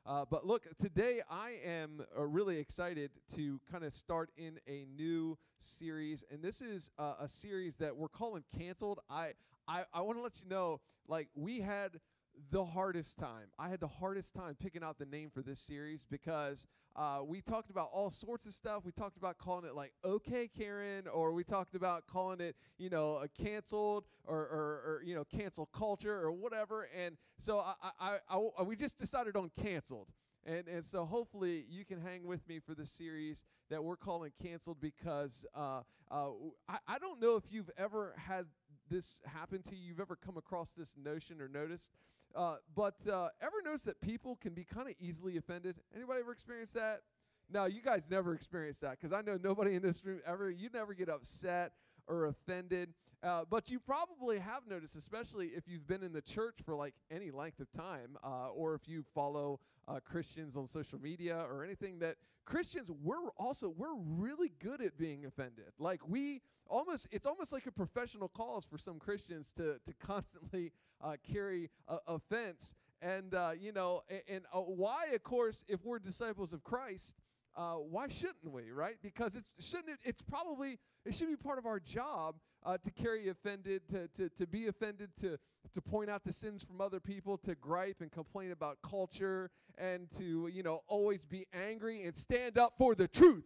But look, today I am really excited to kind of start in a new series, and this is a series that we're calling Canceled. I want to let you know, like, we had the hardest time. I had the hardest time picking out the name for this series because we talked about all sorts of stuff. We talked about calling it like "Okay, Karen," or we talked about calling it, a canceled or cancel culture or whatever. And so we just decided on canceled. And so hopefully you can hang with me for this series that we're calling Canceled because I don't know if you've ever had this happen to you. You've ever come across this notion or noticed. But ever notice that people can be kind of easily offended? Anybody ever experienced that? No, you guys never experienced that because I know nobody in this room you never get upset or offended. But you probably have noticed, especially if you've been in the church for like any length of time, or if you follow Christians on social media or anything, that Christians, we're really good at being offended. Like it's almost like a professional cause for some Christians to constantly carry offense. And why, of course, if we're disciples of Christ, why shouldn't we, right? Because it should be part of our job to carry offended, to be offended, to point out the sins from other people, to gripe and complain about culture, and to, always be angry and stand up for the truth.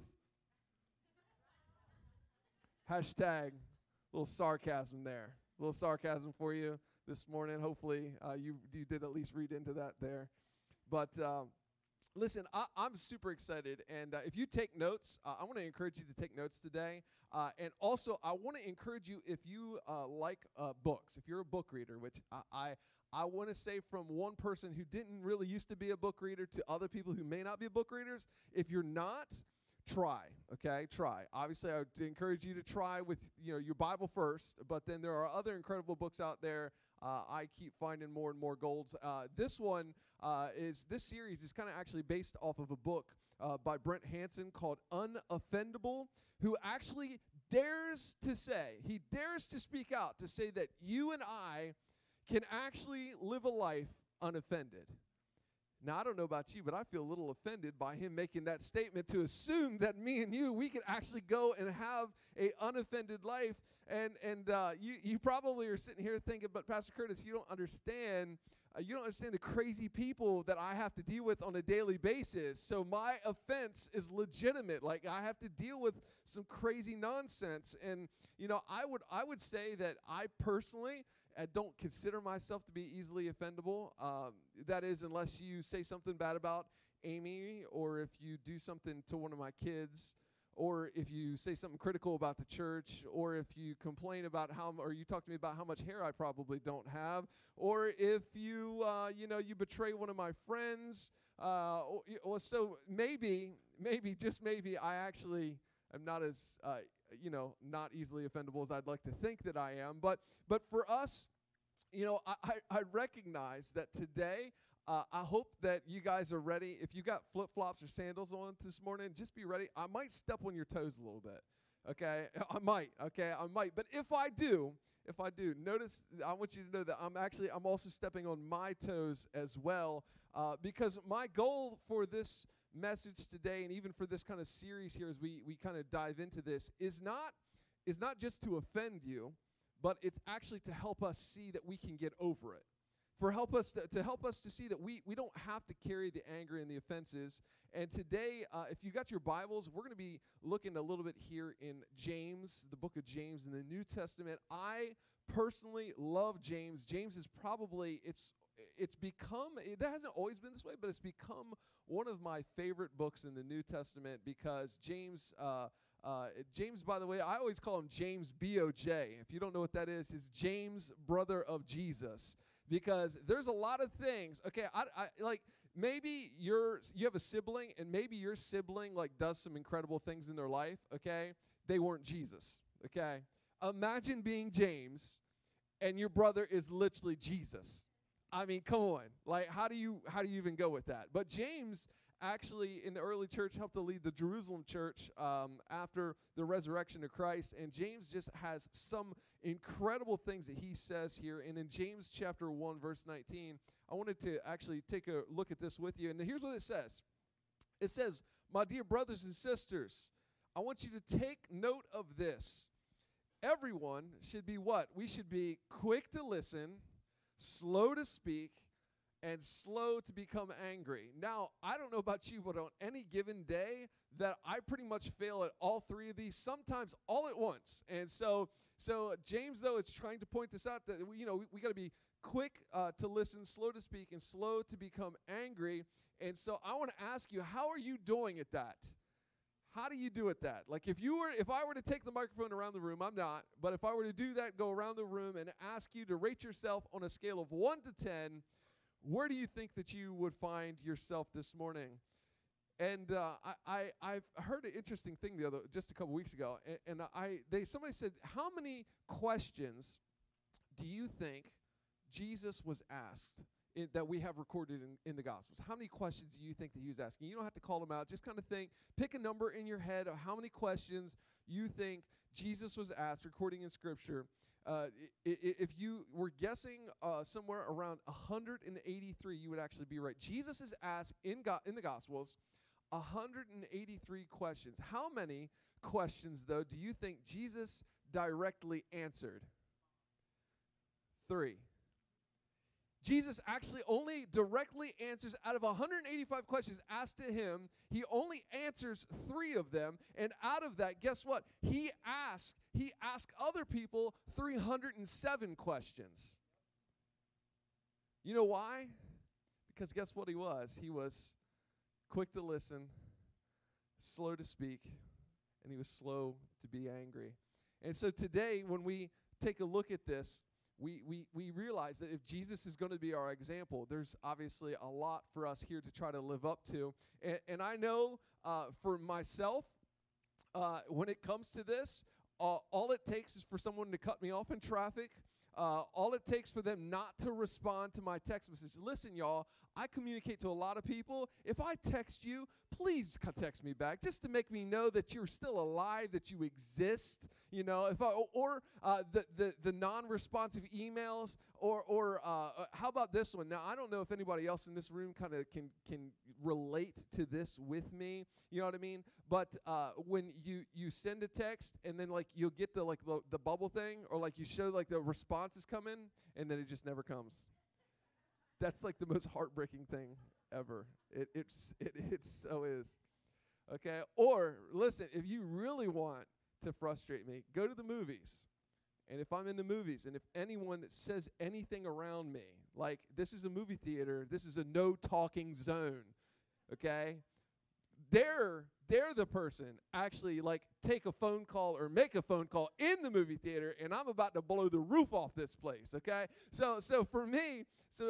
Hashtag little sarcasm there. A little sarcasm for you this morning. Hopefully you did at least read into that there. But listen, I'm super excited, and if you take notes, I want to encourage you to take notes today. And also, I want to encourage you, if you like books, if you're a book reader, which I want to say from one person who didn't really used to be a book reader to other people who may not be book readers, if you're not, try, okay? Try. Obviously, I would encourage you to try with your Bible first, but then there are other incredible books out there. I keep finding more and more golds. This series is kind of actually based off of a book by Brent Hansen called Unoffendable, who actually dares to speak out to say that you and I can actually live a life unoffended. Now, I don't know about you, but I feel a little offended by him making that statement to assume that me and you, we can actually go and have a unoffended life. And you probably are sitting here thinking, but Pastor Curtis, you don't understand the crazy people that I have to deal with on a daily basis. So my offense is legitimate. Like, I have to deal with some crazy nonsense. And, I would say that I personally don't consider myself to be easily offendable. That is, unless you say something bad about Amy, or if you do something to one of my kids, or if you say something critical about the church, or if you complain about or you talk to me about how much hair I probably don't have, or if you betray one of my friends. So maybe, just maybe, I actually am not as not easily offendable as I'd like to think that I am. But for us, I recognize that today, I hope that you guys are ready. If you got flip-flops or sandals on this morning, just be ready. I might step on your toes a little bit, okay? I might. But if I do, notice, I want you to know that I'm also stepping on my toes as well, because my goal for this message today, and even for this kind of series here as we kind of dive into this, is not just to offend you, but it's actually to help us see that we can get over it. Help us to see that we don't have to carry the anger and the offenses. And today, if you got your Bibles, we're going to be looking a little bit here in James, the book of James in the New Testament. I personally love James. James is probably, it hasn't always been this way, but it's become one of my favorite books in the New Testament because James, by the way, I always call him James B.O.J. If you don't know what that is James, brother of Jesus. Because there's a lot of things, okay, I like, maybe you have a sibling, and maybe your sibling, like, does some incredible things in their life, okay? They weren't Jesus, okay? Imagine being James, and your brother is literally Jesus. I mean, come on. Like, how do you even go with that? But James actually, in the early church, helped to lead the Jerusalem church after the resurrection of Christ. And James just has some incredible things that he says here. And in James chapter 1, verse 19, I wanted to actually take a look at this with you. And here's what it says. It says, my dear brothers and sisters, I want you to take note of this. Everyone should be what? We should be quick to listen, slow to speak, and slow to become angry. Now, I don't know about you, but on any given day, that I pretty much fail at all three of these, sometimes all at once. And so James, though, is trying to point this out, that we got to be quick to listen, slow to speak, and slow to become angry. And so I want to ask you, how are you doing at that? How do you do at that? Like if I were to take the microphone around the room, I'm not, but if I were to do that, go around the room and ask you to rate yourself on a scale of 1 to 10, where do you think that you would find yourself this morning? And I've heard an interesting thing just a couple weeks ago, and somebody said, how many questions do you think Jesus was asked that we have recorded in the Gospels? How many questions do you think that he was asking? You don't have to call them out. Just kind of pick a number in your head of how many questions you think Jesus was asked, recording in Scripture. If you were guessing somewhere around 183, you would actually be right. Jesus is asked in the Gospels 183 questions. How many questions, though, do you think Jesus directly answered? 3. Jesus actually only directly answers out of 185 questions asked to him. He only answers 3 of them, and out of that, guess what? He asked other people 307 questions. You know why? Because guess what he was? He was quick to listen, slow to speak, and he was slow to be angry. And so today, when we take a look at this, we realize that if Jesus is going to be our example, there's obviously a lot for us here to try to live up to. And I know for myself, when it comes to this, all it takes is for someone to cut me off in traffic. All it takes for them not to respond to my text message. Listen, y'all, I communicate to a lot of people. If I text you, please text me back just to make me know that you're still alive, that you exist. You know, the non-responsive emails, or how about this one? Now, I don't know if anybody else in this room kind of can relate to this with me. You know what I mean? But when you send a text and then like you'll get the bubble thing, or like you show like the responses come in and then it just never comes. That's like the most heartbreaking thing ever. It so is. Okay? Or listen, if you really want to frustrate me, go to the movies. And if I'm in the movies and if anyone says anything around me, like this is a movie theater, this is a no talking zone. Okay? Dare the person actually like take a phone call or make a phone call in the movie theater, and I'm about to blow the roof off this place, okay? So for me,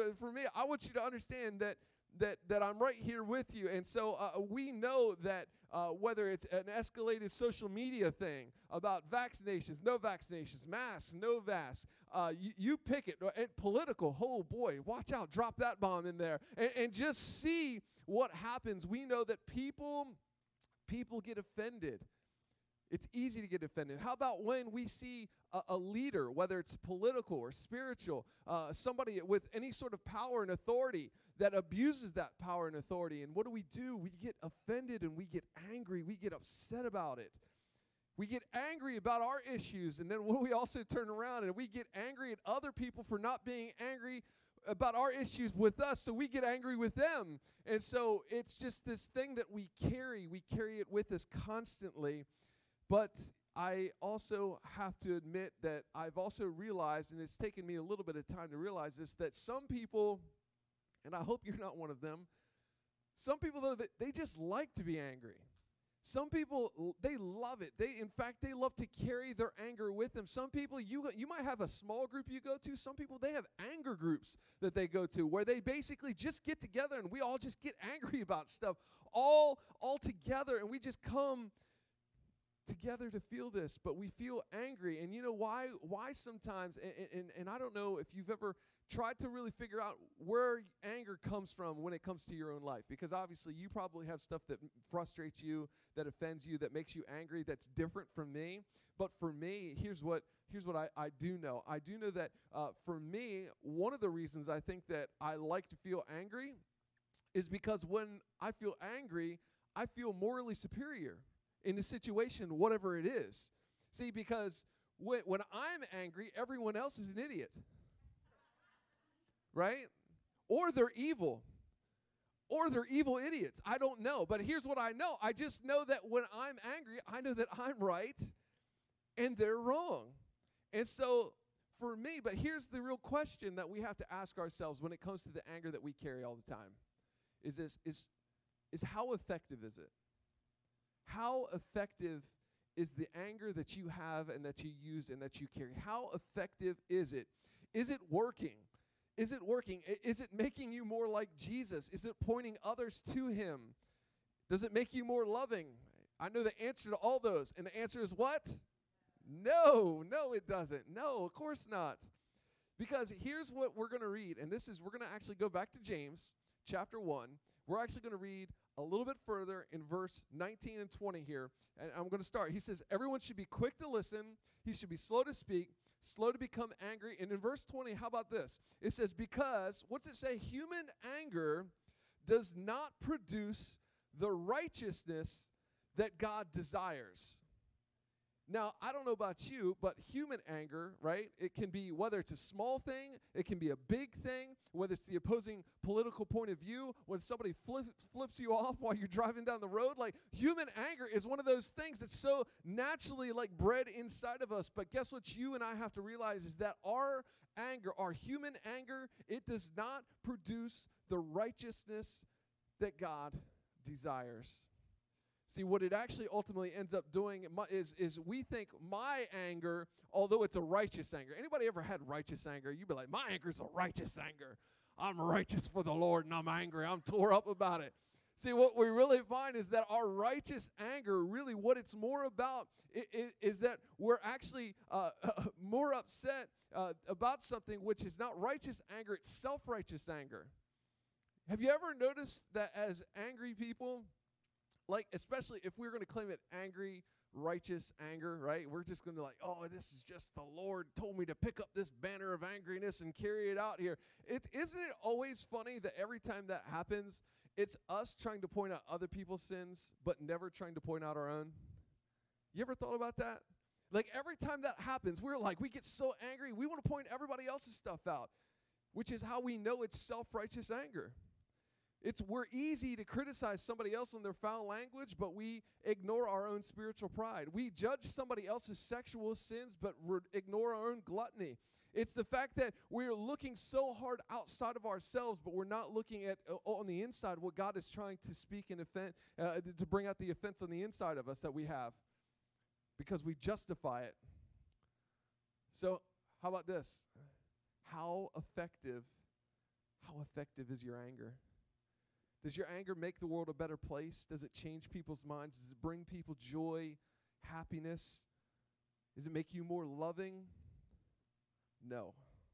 I want you to understand that I'm right here with you. And so we know that whether it's an escalated social media thing about vaccinations, no vaccinations, masks, no masks, you pick it. And political, oh boy, watch out, drop that bomb in there. And just see what happens. We know that people get offended. It's easy to get offended. How about when we see a leader, whether it's political or spiritual, somebody with any sort of power and authority that abuses that power and authority, and what do? We get offended and we get angry. We get upset about it. We get angry about our issues, and then we also turn around and we get angry at other people for not being angry about our issues with us, so we get angry with them. And so it's just this thing that we carry it with us constantly. But I also have to admit that I've also realized, and it's taken me a little bit of time to realize this, that some people, and I hope you're not one of them, some people, though, they just like to be angry. Some people, they love it. In fact, they love to carry their anger with them. Some people, you might have a small group you go to. Some people, they have anger groups that they go to where they basically just get together and we all just get angry about stuff all together, and we just come together to feel this, but we feel angry. And you know why sometimes, and I don't know if you've ever try to really figure out where anger comes from when it comes to your own life. Because obviously you probably have stuff that frustrates you, that offends you, that makes you angry, that's different from me. But for me, here's what I do know. I do know that for me, one of the reasons I think that I like to feel angry is because when I feel angry, I feel morally superior in the situation, whatever it is. See, because when I'm angry, everyone else is an idiot. Right? Or they're evil. Or they're evil idiots. I don't know. But here's what I know. I just know that when I'm angry, I know that I'm right and they're wrong. And so for me, but here's the real question that we have to ask ourselves when it comes to the anger that we carry all the time. Is how effective is it? How effective is the anger that you have and that you use and that you carry? How effective is it? Is it working? Is it working? Is it making you more like Jesus? Is it pointing others to him? Does it make you more loving? I know the answer to all those. And the answer is what? No, it doesn't. No, of course not. Because here's what we're going to read. And we're going to actually go back to James chapter 1. We're actually going to read a little bit further in verse 19 and 20 here. And I'm going to start. He says, everyone should be quick to listen. He should be slow to speak, slow to become angry. And in verse 20, how about this? It says, because, what's it say? Human anger does not produce the righteousness that God desires. Now, I don't know about you, but human anger, right? It can be, whether it's a small thing, it can be a big thing, whether it's the opposing political point of view, when somebody flips you off while you're driving down the road. Like, human anger is one of those things that's so naturally, like, bred inside of us. But guess what you and I have to realize is that our anger, our human anger, it does not produce the righteousness that God desires. See, what it actually ultimately ends up doing is we think my anger, although it's a righteous anger. Anybody ever had righteous anger? You'd be like, my anger is a righteous anger. I'm righteous for the Lord, and I'm angry. I'm tore up about it. See, what we really find is that our righteous anger, really what it's more about is that we're actually more upset about something which is not righteous anger, it's self-righteous anger. Have you ever noticed that as angry people, like, especially if we're going to claim it angry, righteous anger, right? We're just going to like, oh, this is just the Lord told me to pick up this banner of angriness and carry it out here. Isn't it always funny that every time that happens, it's us trying to point out other people's sins, but never trying to point out our own? You ever thought about that? Like, every time that happens, we get so angry, we want to point everybody else's stuff out, which is how we know it's self-righteous anger. We're easy to criticize somebody else on their foul language, but we ignore our own spiritual pride. We judge somebody else's sexual sins, but ignore our own gluttony. It's the fact that we're looking so hard outside of ourselves, but we're not looking at on the inside what God is trying to speak and offend, to bring out the offense on the inside of us that we have, because we justify it. So how about this? How effective is your anger? Does your anger make the world a better place? Does it change people's minds? Does it bring people joy, happiness? Does it make you more loving? No.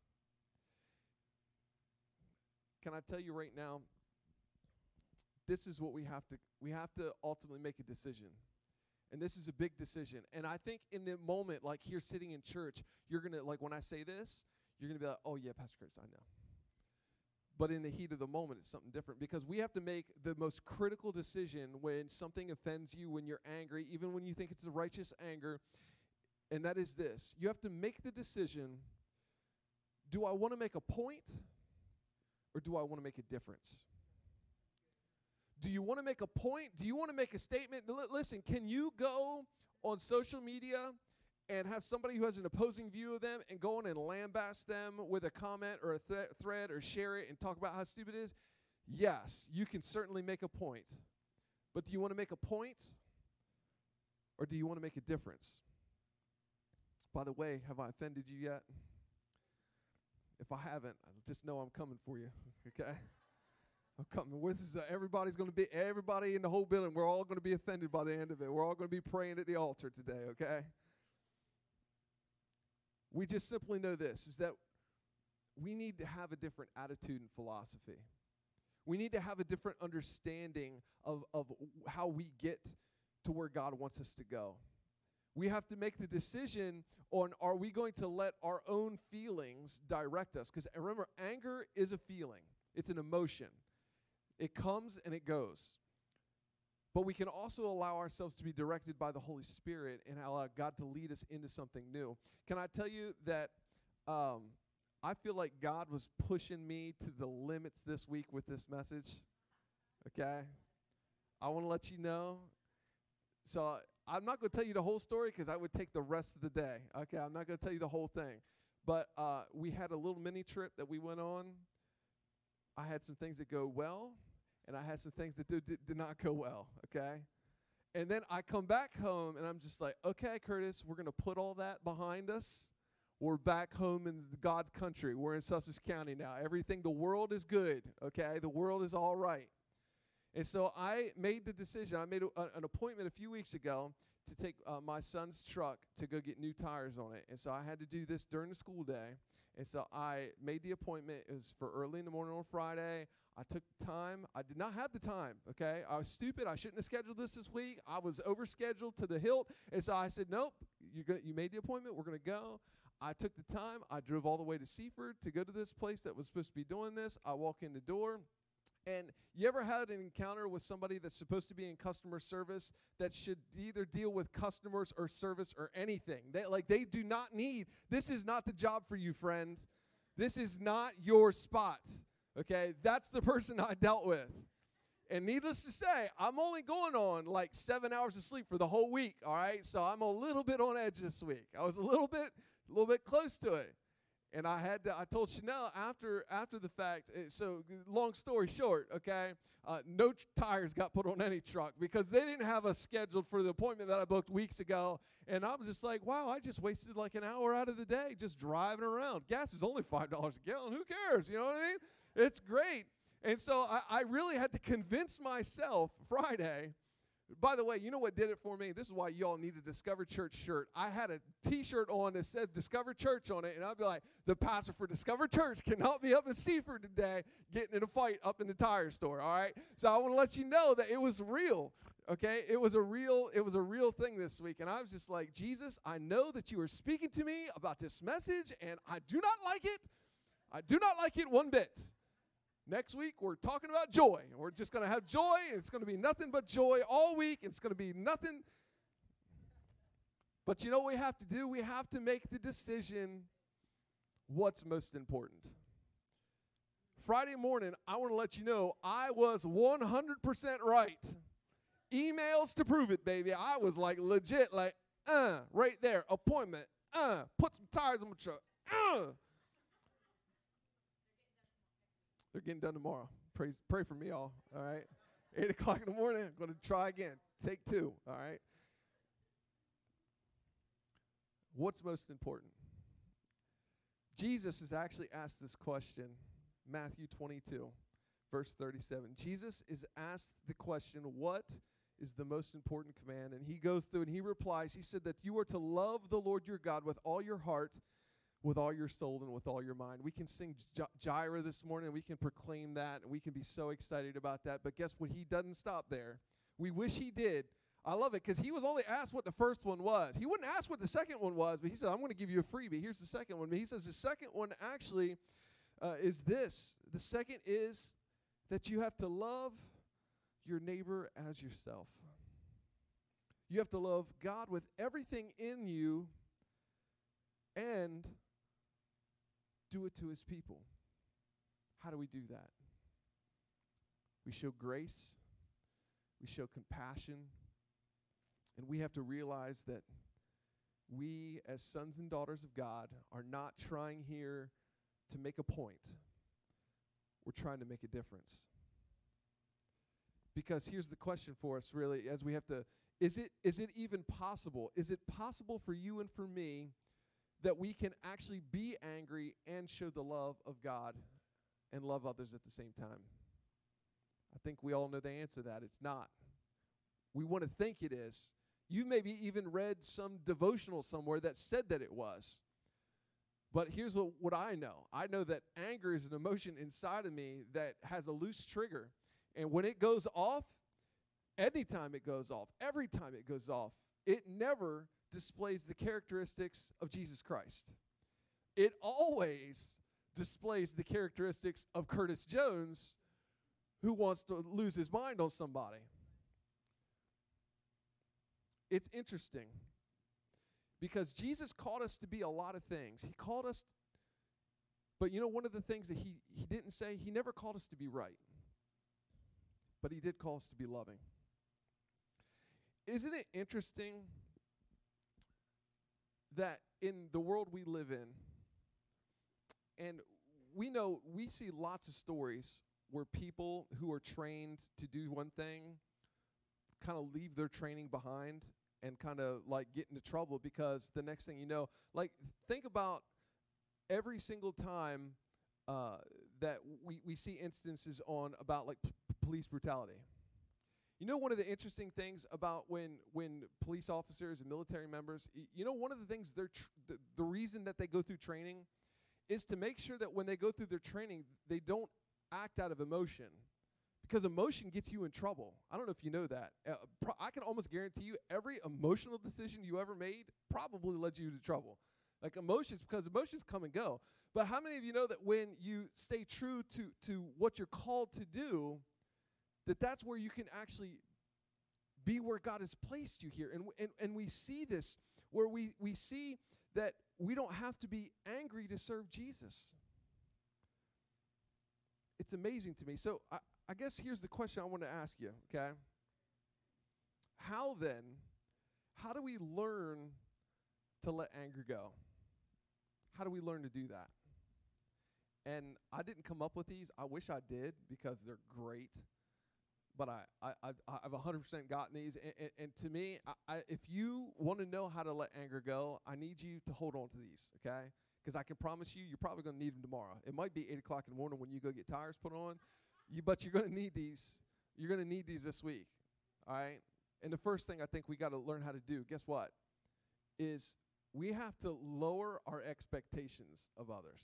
Can I tell you right now, this is what we have to ultimately make a decision. And this is a big decision. And I think in the moment, like here sitting in church, you're going to, like when I say this, you're going to be like, oh yeah, Pastor Chris, I know. But in the heat of the moment, it's something different, because we have to make the most critical decision when something offends you, when you're angry, even when you think it's a righteous anger, and that is this. You have to make the decision, do I want to make a point or do I want to make a difference? Do you want to make a point? Do you want to make a statement? Listen, can you go on social media and have somebody who has an opposing view of them and go on and lambast them with a comment or a thread or share it and talk about how stupid it is? Yes, you can certainly make a point. But do you want to make a point or do you want to make a difference? By the way, have I offended you yet? If I haven't, just know I'm coming for you, okay? I'm coming. Everybody in the whole building, we're all going to be offended by the end of it. We're all going to be praying at the altar today, okay? We just simply know this, is that we need to have a different attitude and philosophy. We need to have a different understanding of how we get to where God wants us to go. We have to make the decision on, are we going to let our own feelings direct us? Because remember, anger is a feeling. It's an emotion. It comes and it goes. But we can also allow ourselves to be directed by the Holy Spirit and allow God to lead us into something new. Can I tell you that I feel like God was pushing me to the limits this week with this message? Okay? I want to let you know. So I'm not going to tell you the whole story because that would take the rest of the day. Okay? I'm not going to tell you the whole thing. But we had a little mini trip that we went on. I had some things that go well, and I had some things that did not go well, okay? And then I come back home, and I'm just like, okay, Curtis, we're going to put all that behind us. We're back home in God's country. We're in Sussex County now. Everything, the world is good, okay? The world is all right. And so I made the decision. I made an appointment a few weeks ago to take my son's truck to go get new tires on it. And so I had to do this during the school day. And so I made the appointment. It was for early in the morning on Friday. I took the time. I did not have the time, okay? I was stupid. I shouldn't have scheduled this week. I was overscheduled to the hilt. And so I said, nope, you made the appointment. We're going to go. I took the time. I drove all the way to Seaford to go to this place that was supposed to be doing this. I walk in the door. And you ever had an encounter with somebody that's supposed to be in customer service that should either deal with customers or service or anything? They do not need, this is not the job for you, friends. This is not your spot, okay? That's the person I dealt with. And needless to say, I'm only going on like 7 hours of sleep for the whole week, all right? So I'm a little bit on edge this week. I was a little bit close to it. And I told Chanel after the fact, so long story short, okay, no tires got put on any truck because they didn't have us scheduled for the appointment that I booked weeks ago. And I was just like, wow, I just wasted like an hour out of the day just driving around. Gas is only $5 a gallon. Who cares? You know what I mean? It's great. And so I really had to convince myself Friday. By the way, you know what did it for me? This is why y'all need a Discover Church shirt. I had a T-shirt on that said Discover Church on it, and I'd be like, the pastor for Discover Church cannot be up in Seaford today getting in a fight up in the tire store, all right? So I want to let you know that it was real, okay? It was a real thing this week, and I was just like, Jesus, I know that you are speaking to me about this message, and I do not like it. I do not like it one bit. Next week, we're talking about joy. We're just going to have joy. It's going to be nothing but joy all week. It's going to be nothing. But you know what we have to do? We have to make the decision what's most important. Friday morning, I want to let you know I was 100% right. Emails to prove it, baby. I was like legit, like, right there. Appointment, put some tires on my truck, They're getting done tomorrow. Pray for me all right? 8 o'clock in the morning, I'm going to try again. Take 2, all right? What's most important? Jesus has actually asked this question, Matthew 22, verse 37. Jesus is asked the question, what is the most important command? And he goes through and he replies, he said that you are to love the Lord your God with all your heart, with all your soul, and with all your mind. We can sing Jireh this morning. We can proclaim that, and we can be so excited about that. But guess what? He doesn't stop there. We wish he did. I love it because he was only asked what the first one was. He wouldn't ask what the second one was, but he said, I'm going to give you a freebie. Here's the second one. But he says the second one actually is this. The second is that you have to love your neighbor as yourself. You have to love God with everything in you and do it to his people. How do we do that? We show grace. We show compassion. And we have to realize that we, as sons and daughters of God, are not trying here to make a point. We're trying to make a difference. Because here's the question for us, really, as we have to, is it even possible? Is it possible for you and for me that we can actually be angry and show the love of God and love others at the same time? I think we all know the answer to that. It's not. We want to think it is. You maybe even read some devotional somewhere that said that it was. But here's what I know. I know that anger is an emotion inside of me that has a loose trigger. And when it goes off, anytime it goes off, every time it goes off, it never displays the characteristics of Jesus Christ. It always displays the characteristics of Curtis Jones, who wants to lose his mind on somebody. It's interesting because Jesus called us to be a lot of things. He called us, but one of the things that he didn't say, he never called us to be right. But he did call us to be loving. Isn't it interesting that in the world we live in, and we see lots of stories where people who are trained to do one thing kind of leave their training behind and kind of like get into trouble because the next thing you know, like think about every single time that we see instances about like police brutality. One of the interesting things about when police officers and military members, one of the things the reason that they go through training is to make sure that when they go through their training, they don't act out of emotion, because emotion gets you in trouble. I don't know if you know that. I can almost guarantee you every emotional decision you ever made probably led you to trouble. Like emotions, because emotions come and go. But how many of you know that when you stay true to what you're called to do, that's where you can actually be where God has placed you here? And we see this, where we see that we don't have to be angry to serve Jesus. It's amazing to me. So I guess here's the question I want to ask you, okay? How do we learn to let anger go? How do we learn to do that? And I didn't come up with these. I wish I did, because they're great. But I've 100% gotten these. And to me, if you want to know how to let anger go, I need you to hold on to these, okay? Because I can promise you, you're probably going to need them tomorrow. It might be 8 o'clock in the morning when you go get tires put on, but you're going to need these. You're going to need these this week, all right? And the first thing I think we got to learn how to do, guess what, is we have to lower our expectations of others.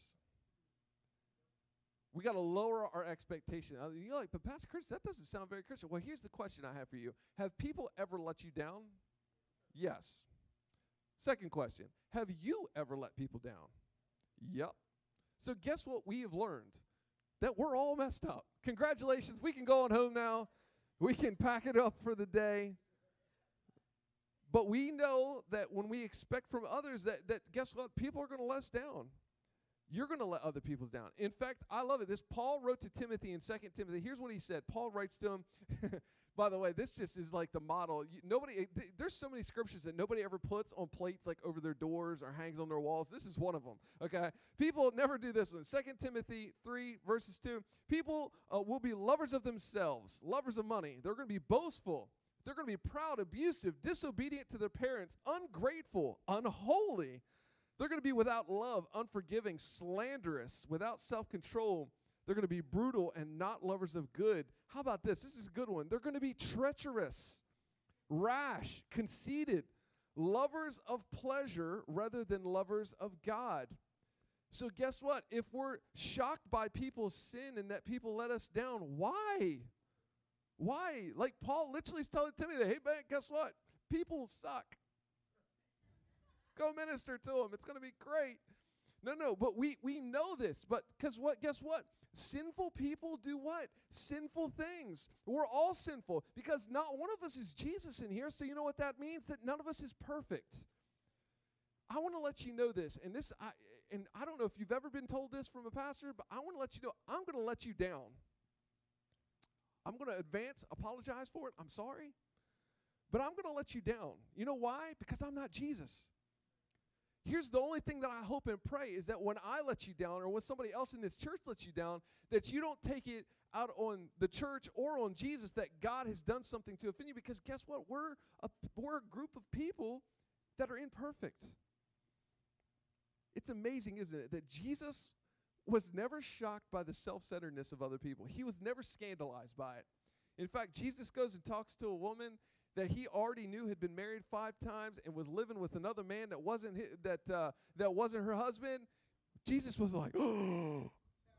We got to lower our expectation. You're like, but Pastor Chris, that doesn't sound very Christian. Well, here's the question I have for you. Have people ever let you down? Yes. Second question, have you ever let people down? Yep. So guess what we have learned? That we're all messed up. Congratulations, we can go on home now. We can pack it up for the day. But we know that when we expect from others that guess what? People are going to let us down. You're going to let other people down. In fact, I love it. This Paul wrote to Timothy in 2 Timothy. Here's what he said. Paul writes to him. By the way, this just is like the model. There's so many scriptures that nobody ever puts on plates like over their doors or hangs on their walls. This is one of them, okay? People never do this one. 2 Timothy 3, verses 2. People will be lovers of themselves, lovers of money. They're going to be boastful. They're going to be proud, abusive, disobedient to their parents, ungrateful, unholy. They're going to be without love, unforgiving, slanderous, without self-control. They're going to be brutal and not lovers of good. How about this? This is a good one. They're going to be treacherous, rash, conceited, lovers of pleasure rather than lovers of God. So guess what? If we're shocked by people's sin and that people let us down, why? Why? Like Paul literally is telling Timothy, hey man, guess what? People suck. Go minister to them. It's going to be great. No, but we know this. But because what? Guess what? Sinful people do what? Sinful things. We're all sinful because not one of us is Jesus in here. So you know what that means? That none of us is perfect. I want to let you know this, and I don't know if you've ever been told this from a pastor, but I want to let you know I'm going to let you down. I'm going to apologize for it. I'm sorry. But I'm going to let you down. You know why? Because I'm not Jesus. Here's the only thing that I hope and pray is that when I let you down or when somebody else in this church lets you down, that you don't take it out on the church or on Jesus that God has done something to offend you, because guess what? We're a group of people that are imperfect. It's amazing, isn't it, that Jesus was never shocked by the self-centeredness of other people. He was never scandalized by it. In fact, Jesus goes and talks to a woman that he already knew had been married 5 times and was living with another man that wasn't her husband. Jesus was like, oh,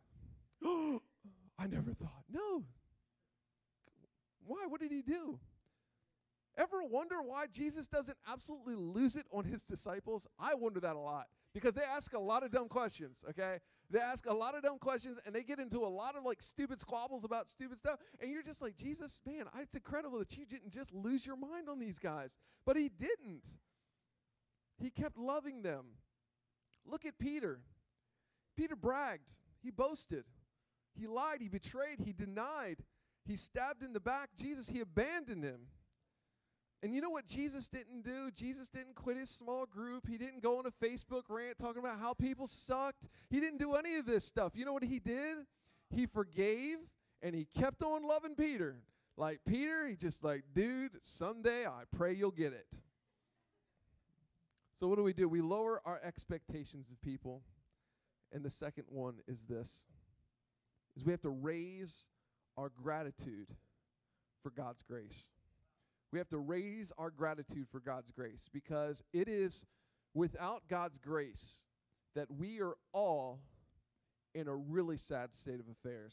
I never thought. No. Why? What did he do? Ever wonder why Jesus doesn't absolutely lose it on his disciples? I wonder that a lot because they ask a lot of dumb questions, okay? They ask a lot of dumb questions, and they get into a lot of, like, stupid squabbles about stupid stuff, and you're just like, Jesus, man, it's incredible that you didn't just lose your mind on these guys. But he didn't. He kept loving them. Look at Peter. Peter bragged. He boasted. He lied. He betrayed. He denied. He stabbed in the back Jesus. He abandoned him. And you know what Jesus didn't do? Jesus didn't quit his small group. He didn't go on a Facebook rant talking about how people sucked. He didn't do any of this stuff. You know what he did? He forgave, and he kept on loving Peter. Like Peter, he just like, dude, someday I pray you'll get it. So what do? We lower our expectations of people. And the second one is this, is we have to raise our gratitude for God's grace. We have to raise our gratitude for God's grace, because it is without God's grace that we are all in a really sad state of affairs.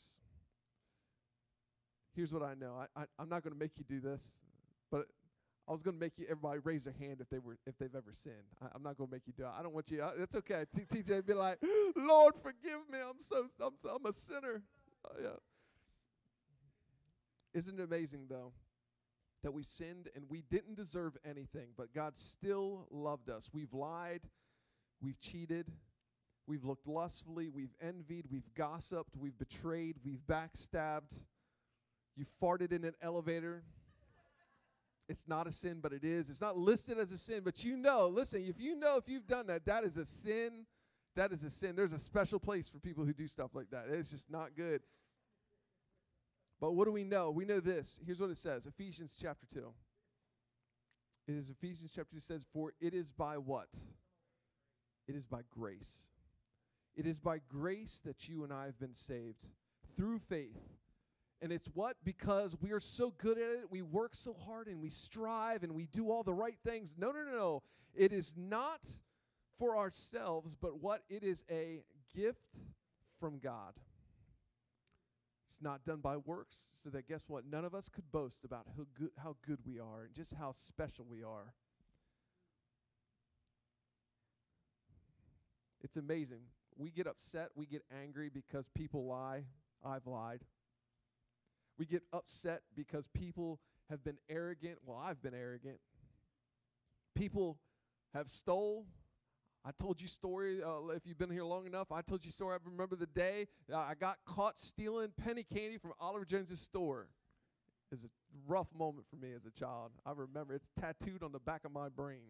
Here's what I know. I'm not going to make you do this, but I was going to make everybody raise their hand if they've ever sinned. I'm not going to make you do it. I don't want you. It's okay. TJ be like, Lord, forgive me. I'm a sinner. Yeah. Isn't it amazing though that we sinned and we didn't deserve anything, but God still loved us? We've lied, we've cheated, we've looked lustfully, we've envied, we've gossiped, we've betrayed, we've backstabbed. You farted in an elevator. It's not a sin, but it is. It's not listed as a sin, but you know, listen, if you've done that, that is a sin. That is a sin. There's a special place for people who do stuff like that. It's just not good. But what do we know? We know this. Here's what it says. Ephesians chapter 2. It is Ephesians chapter 2 says, for it is by what? It is by grace. It is by grace that you and I have been saved through faith. And it's what? Because we are so good at it, we work so hard, and we strive, and we do all the right things. No. It is not for ourselves, but what? It is a gift from God. It's not done by works, so that guess what? None of us could boast about how good we are and just how special we are. It's amazing. We get upset, we get angry because people lie. I've lied. We get upset because people have been arrogant. Well, I've been arrogant. People have stole. I told you story, if you've been here long enough, I told you story. I remember the day I got caught stealing penny candy from Oliver Jones's store. It was a rough moment for me as a child. I remember. It's tattooed on the back of my brain.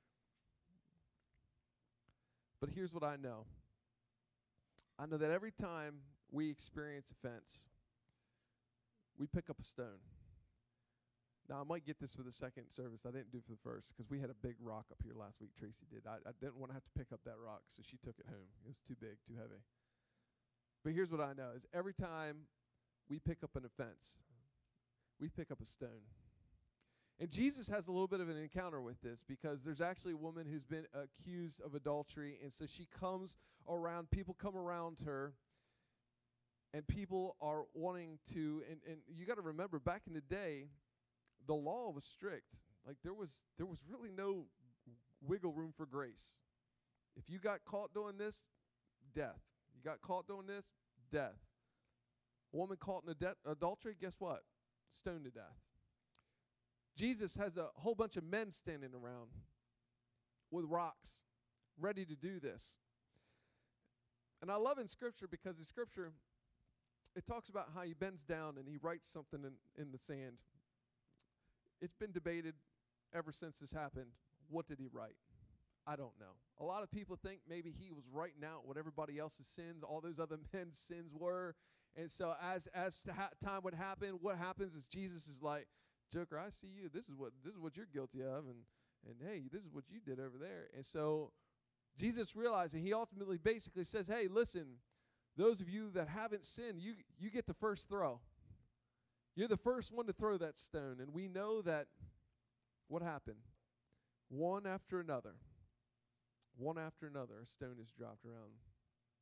But here's what I know. I know that every time we experience offense, we pick up a stone. Now, I might get this for the second service. I didn't do it for the first because we had a big rock up here last week. Tracy did. I didn't want to have to pick up that rock, so she took it home. It was too big, too heavy. But here's what I know is every time we pick up an offense, we pick up a stone. And Jesus has a little bit of an encounter with this because there's actually a woman who's been accused of adultery, and so she comes around, people come around her, and people are wanting to, and you got to remember, back in the day, the law was strict. Like there was really no wiggle room for grace. If you got caught doing this, death. You got caught doing this, death. A woman caught in adultery, guess what? Stoned to death. Jesus has a whole bunch of men standing around with rocks, ready to do this. And I love in Scripture because in Scripture, it talks about how he bends down and he writes something in the sand. It's been debated ever since this happened. What did he write? I don't know. A lot of people think maybe he was writing out what everybody else's sins, all those other men's sins were. And so as time would happen, what happens is Jesus is like, Joker, I see you. This is what you're guilty of, and hey, this is what you did over there. And so Jesus realized, and he ultimately basically says, hey, listen, those of you that haven't sinned, you get the first throw. You're the first one to throw that stone. And we know that what happened? One after another, a stone is dropped around.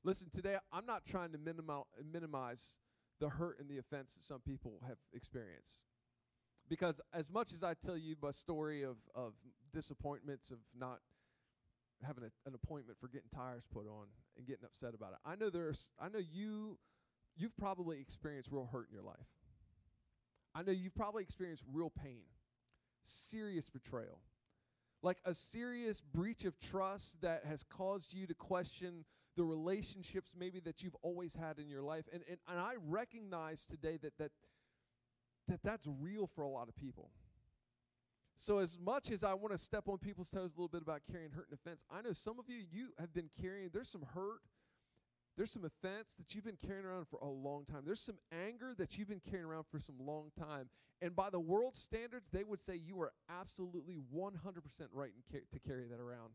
Listen, today I'm not trying to minimize the hurt and the offense that some people have experienced. Because as much as I tell you my story of disappointments, of not having an appointment for getting tires put on and getting upset about it, I know you've probably experienced real hurt in your life. I know you've probably experienced real pain, serious betrayal, like a serious breach of trust that has caused you to question the relationships maybe that you've always had in your life. And I recognize today that's real for a lot of people. So as much as I want to step on people's toes a little bit about carrying hurt and offense, I know some of you have been carrying, there's some hurt, there's some offense that you've been carrying around for a long time. There's some anger that you've been carrying around for some long time. And by the world's standards, they would say you are absolutely 100% right to carry that around.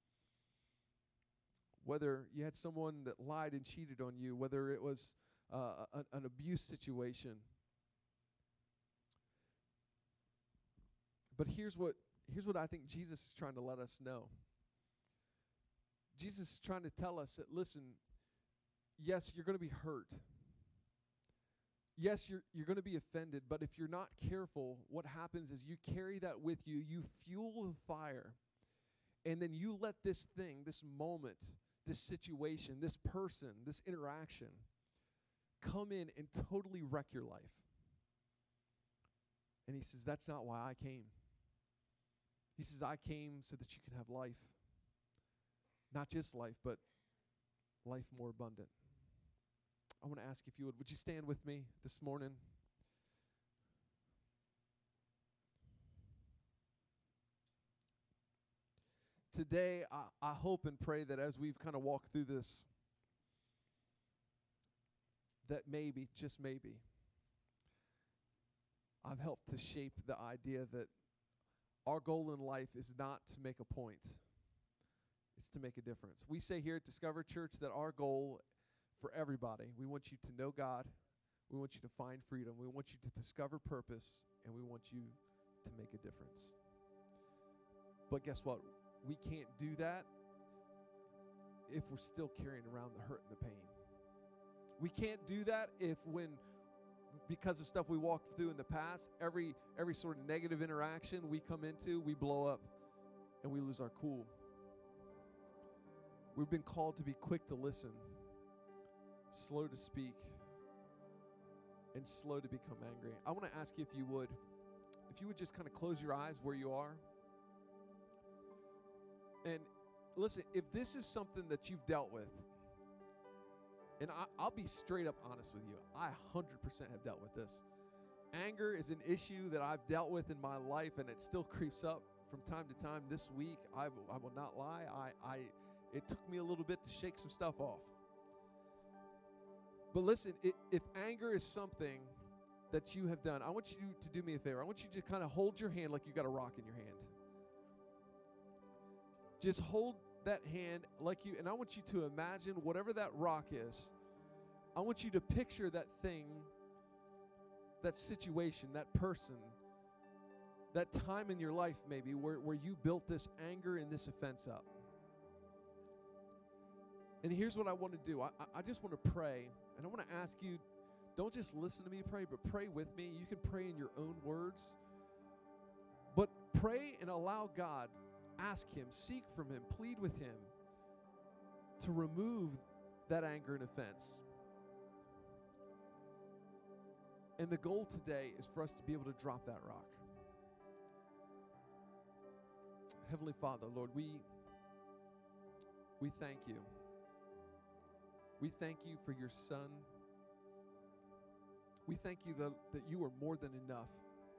Whether you had someone that lied and cheated on you, whether it was an abuse situation. But here's what I think Jesus is trying to let us know. Jesus is trying to tell us that, listen, yes, you're going to be hurt. Yes, you're going to be offended, but if you're not careful, what happens is you carry that with you, you fuel the fire, and then you let this thing, this moment, this situation, this person, this interaction come in and totally wreck your life. And he says, that's not why I came. He says, I came so that you can have life. Not just life, but life more abundant. I want to ask if you would you stand with me this morning? Today, I hope and pray that as we've kind of walked through this, that maybe, just maybe, I've helped to shape the idea that our goal in life is not to make a point. It's to make a difference. We say here at Discover Church that our goal for everybody, we want you to know God, we want you to find freedom, we want you to discover purpose, and we want you to make a difference. But guess what? We can't do that if we're still carrying around the hurt and the pain. We can't do that if because of stuff we walked through in the past, every sort of negative interaction we come into, we blow up and we lose our cool. We've been called to be quick to listen, slow to speak, and slow to become angry. I want to ask you if you would just kind of close your eyes where you are. And listen, if this is something that you've dealt with, and I'll be straight up honest with you, I 100% have dealt with this. Anger is an issue that I've dealt with in my life, and it still creeps up from time to time. This week, I will not lie, it took me a little bit to shake some stuff off. But listen, if anger is something that you have done, I want you to do me a favor. I want you to kind of hold your hand like you got a rock in your hand. Just hold that hand and I want you to imagine whatever that rock is. I want you to picture that thing, that situation, that person, that time in your life maybe where you built this anger and this offense up. And here's what I want to do. I just want to pray, and I want to ask you, don't just listen to me pray, but pray with me. You can pray in your own words. But pray and allow God, ask Him, seek from Him, plead with Him to remove that anger and offense. And the goal today is for us to be able to drop that rock. Heavenly Father, Lord, we thank you. We thank you for your Son. We thank you that you are more than enough.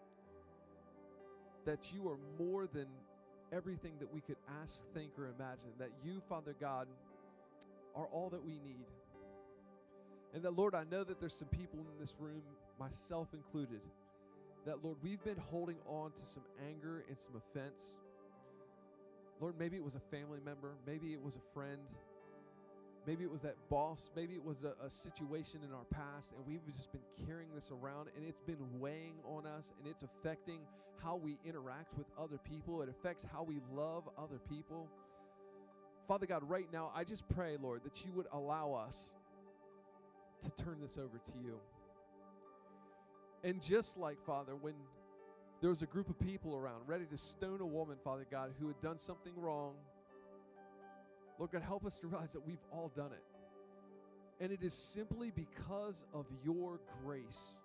That you are more than everything that we could ask, think, or imagine. That you, Father God, are all that we need. And that, Lord, I know that there's some people in this room, myself included, that, Lord, we've been holding on to some anger and some offense. Lord, maybe it was a family member. Maybe it was a friend. Maybe it was that boss. Maybe it was a situation in our past, and we've just been carrying this around, and it's been weighing on us, and it's affecting how we interact with other people. It affects how we love other people. Father God, right now, I just pray, Lord, that you would allow us to turn this over to you. And just like, Father, when there was a group of people around ready to stone a woman, Father God, who had done something wrong, Lord God, help us to realize that we've all done it. And it is simply because of your grace.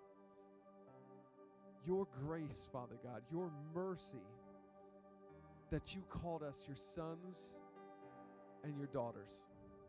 Your grace, Father God, your mercy, that you called us your sons and your daughters.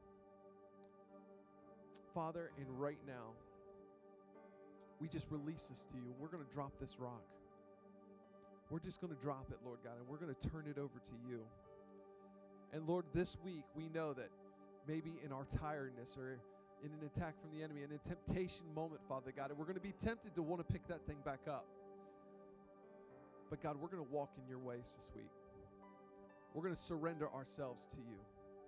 Father, and right now, we just release this to you. We're going to drop this rock. We're just going to drop it, Lord God, and we're going to turn it over to you. And Lord, this week, we know that maybe in our tiredness or in an attack from the enemy, in a temptation moment, Father God, and we're going to be tempted to want to pick that thing back up. But God, we're going to walk in your ways this week. We're going to surrender ourselves to you.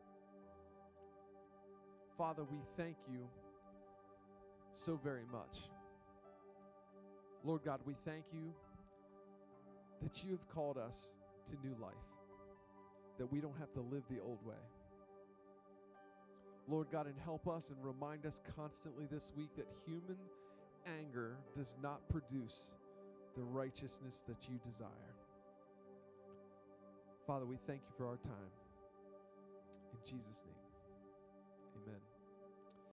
Father, we thank you so very much. Lord God, we thank you that you have called us to new life, that we don't have to live the old way. Lord God, and help us and remind us constantly this week that human anger does not produce the righteousness that you desire. Father, we thank you for our time. In Jesus' name.